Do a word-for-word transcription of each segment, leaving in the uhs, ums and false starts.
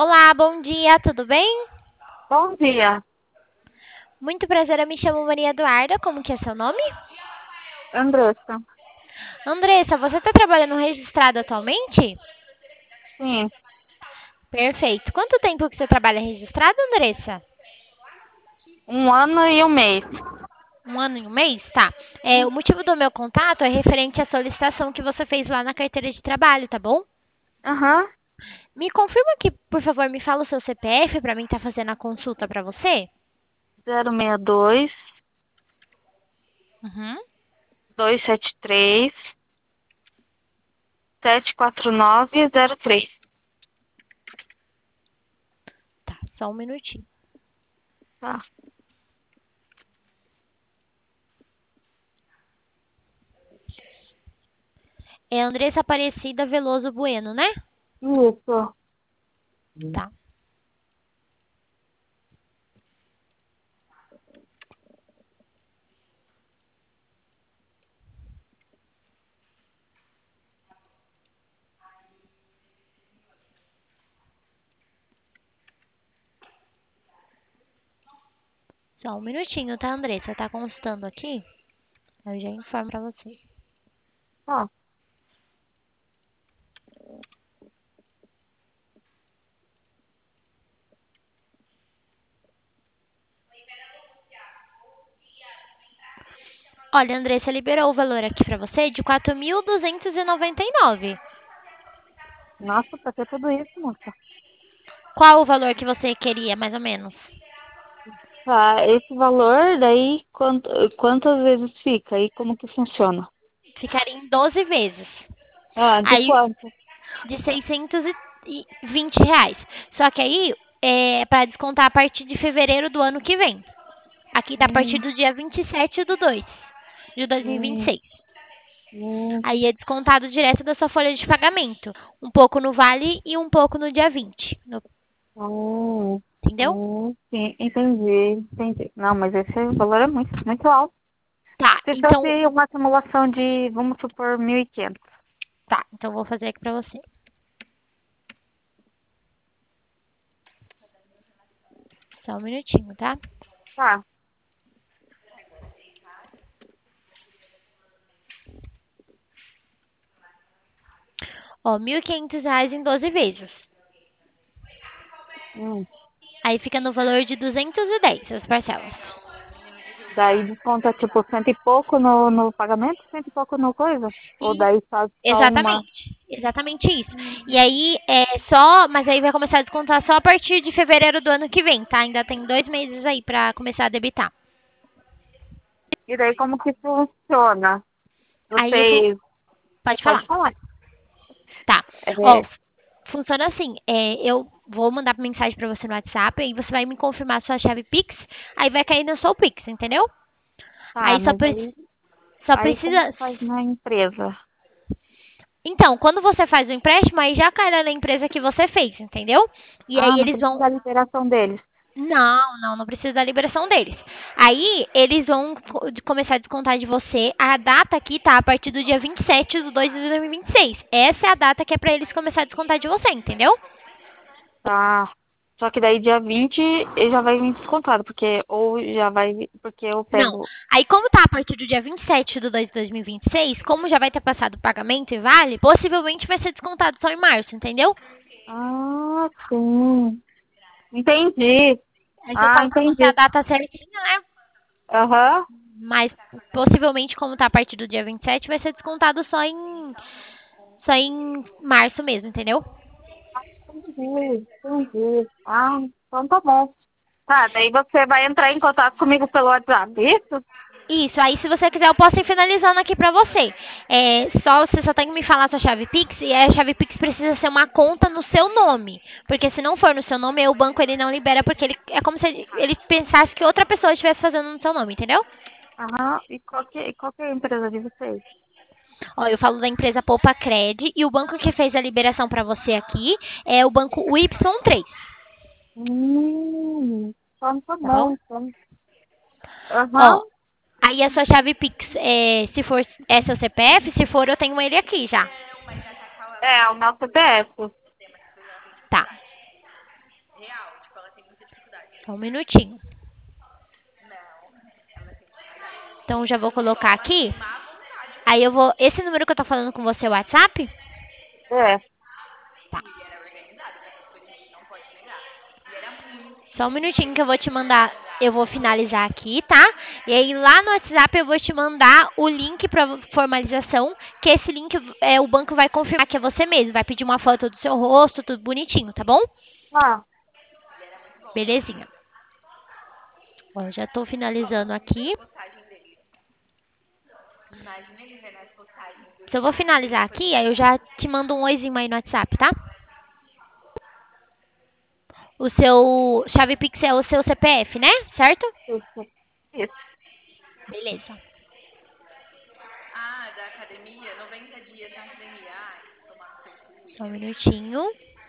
Olá, bom dia, tudo bem? Bom dia, Muito prazer, eu me chamo Maria Eduarda, como que é seu nome? Andressa. Andressa, você está trabalhando registrado atualmente? Sim, Perfeito. Quanto tempo que você trabalha registrado, Andressa? um ano e um mês. Um ano e um mês? Tá. É, o motivo do meu contato é referente à solicitação que você fez lá na carteira de trabalho, tá bom? Aham. Me confirma aqui, por favor, me fala o seu C P F para mim estar fazendo a consulta para você. zero seis dois, Uhum. dois sete três, sete quatro nove zero três. Tá, só um minutinho. Tá. É Andressa Aparecida Veloso Bueno, né? Isso. Tá. Só um minutinho, tá, Andressa? Tá constando aqui? Eu já informo pra você. Tá. Olha, Andressa liberou o valor aqui pra você de quatro mil duzentos e noventa e nove. Nossa, pra ter tudo isso, moça. Qual o valor que você queria, mais ou menos? Tá, esse valor daí, quanto, quantas vezes fica e como que funciona? Ficaria em doze vezes. Ah, de Aí, quanto? de seiscentos e vinte reais. Só que aí, é para descontar a partir de fevereiro do ano que vem. Aqui tá a partir Hum, do dia vinte e sete do dois de dois mil e vinte e hum, seis. hum, Aí é descontado direto da sua folha de pagamento. Um pouco no Vale e um pouco no dia vinte. No- hum, entendeu? hum, sim, entendi, entendi. Não, mas esse valor é muito, muito alto. Tá, Se então. fosse uma simulação de, vamos supor, mil e quinhentos. Tá, então eu vou fazer aqui pra você. Só um minutinho, tá? Tá. Ó, mil e quinhentos reais em doze vezes. Hum. Aí fica no valor de duzentos e dez as parcelas. Daí desconta tipo cento e pouco no, no pagamento, cento e pouco no coisa? Ou E daí faz só uma. exatamente. Exatamente isso. E Hum. aí é só, mas aí vai começar a descontar só a partir de fevereiro do ano que vem, tá? Ainda tem dois meses aí pra começar a debitar. E daí como que funciona? Aí eu fun... Vocês. pode Pode falar. falar. Tá. Ó, É, funciona assim, é, eu vou mandar mensagem pra você no WhatsApp, aí você vai me confirmar a sua chave Pix, aí vai cair no seu Pix, entendeu? tá, Aí só, mas pre- aí, só aí como precisa. que faz na empresa? Então, quando você faz o empréstimo, aí já cai lá na empresa que você fez, entendeu? E Ah, aí não eles precisa vão. da liberação deles. Não, não, não precisa da liberação deles. Aí eles vão co- de- começar a descontar de você. A data aqui tá a partir do dia vinte e sete de dois de dois mil e vinte e seis. Essa é a data que é pra eles começar a descontar de você, entendeu? Tá. Só que daí dia vinte ele já vai vir descontado, porque ou já vai, vir- porque eu Não. pego. Aí, como tá a partir do dia vinte e sete de dois de dois mil e vinte e seis, como já vai ter passado o pagamento e vale, possivelmente vai ser descontado só em março, entendeu? Ah, sim. Entendi. Aí eu Ah, falo pra você a entendi. data certinha, né? Aham. Mas possivelmente, como tá a partir do dia vinte e sete, vai ser descontado só em só em março mesmo, entendeu? Entendi, entendi. Ah, então tá bom. Tá, daí você vai entrar em contato comigo pelo WhatsApp, isso? Isso, aí se você quiser eu posso ir finalizando aqui pra você. É, só, você só tem que me falar a sua chave Pix e a chave Pix precisa ser uma conta no seu nome. Porque se não for no seu nome, aí o banco ele não libera porque ele é como se ele, ele pensasse que outra pessoa estivesse fazendo no seu nome, entendeu? Aham. E qual que, e qual que é a empresa de vocês? Ó, eu falo da empresa Poupa Cred e o banco que fez a liberação pra você aqui é o banco Y três, Hum, então tá tá bom? bom, então. Aham. Ó, aí a sua chave Pix, é, se for é seu C P F, se for eu tenho ele aqui já. É, o meu C P F. Tá. Só um minutinho. Então, já vou colocar aqui. Aí eu vou... Esse número que eu tô falando com você é o WhatsApp? É. Só um minutinho que eu vou te mandar. Eu vou finalizar aqui, tá? E aí lá no WhatsApp eu vou te mandar o link pra formalização. Que esse link é, o banco vai confirmar que é você mesmo. Vai pedir uma foto do seu rosto, tudo bonitinho, tá bom? Ah, Belezinha. Ó, já tô finalizando aqui. Então eu vou finalizar aqui, aí eu já te mando um oizinho aí no WhatsApp, tá? O seu chave Pix é o seu C P F, né? Certo? isso. Isso. Beleza. Só um minutinho.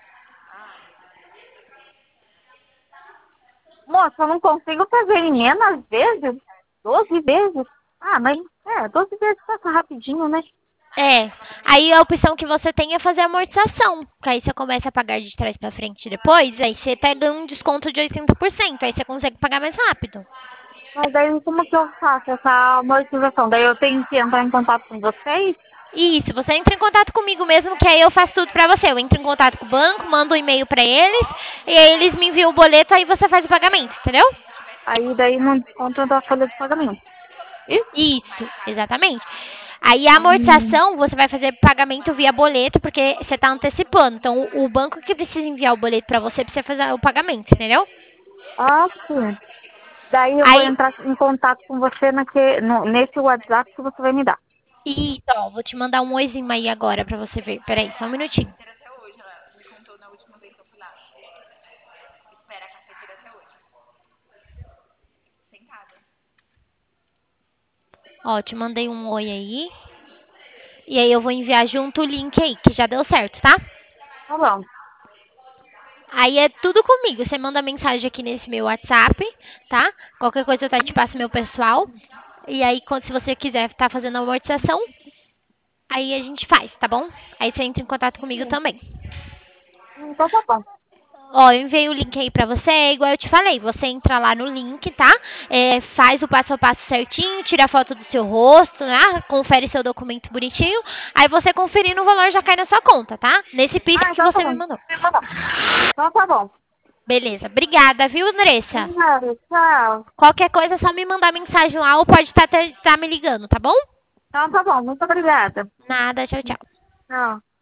Moça, eu não consigo fazer em menos vezes? Doze vezes? Ah, mas é, doze vezes passa rapidinho, né? É. Aí a opção que você tem é fazer amortização. Que aí você começa a pagar de trás pra frente depois. Aí você pega um desconto de oitenta por cento. Aí você consegue pagar mais rápido. Mas daí como que eu faço essa amortização? Daí eu tenho que entrar em contato com vocês? Isso, você entra em contato comigo mesmo, que aí eu faço tudo pra você. Eu entro em contato com o banco, mando um e-mail pra eles, e aí eles me enviam o boleto, aí você faz o pagamento, entendeu? Aí daí não desconto da folha de pagamento. Isso? Isso, exatamente. Aí a Hum. amortização, você vai fazer pagamento via boleto, porque você tá antecipando. Então, o o banco que precisa enviar o boleto pra você, precisa fazer o pagamento, entendeu? Ah, sim. Daí eu vou Aí, entrar em contato com você naque, no, nesse WhatsApp que você vai me dar. isso, ó, vou te mandar um oizinho aí agora pra você ver. Peraí, só um minutinho. Ó, te mandei um oi aí. E aí eu vou enviar junto o link aí, que já deu certo, tá? Tá bom. Aí é tudo comigo. Você manda mensagem aqui nesse meu WhatsApp, tá? Qualquer coisa eu tá, te passo meu pessoal. E aí, quando, se você quiser estar fazendo a amortização, aí a gente faz, tá bom? Aí você entra em contato comigo também. Então tá bom. Ó, eu enviei o link aí pra você, é igual eu te falei. Você entra lá no link, tá? É, faz o passo a passo certinho, tira a foto do seu rosto, né? Confere seu documento bonitinho. Aí você conferindo o valor já cai na sua conta, tá? Nesse Pix Ah, que então tá você me bom. mandou. Então tá bom. Beleza. Obrigada, viu, Andressa? Obrigada, tchau. Qualquer coisa é só me mandar mensagem lá ou pode estar tá, tá me ligando, tá bom? Então tá bom, muito obrigada. Nada, tchau, tchau. Tchau.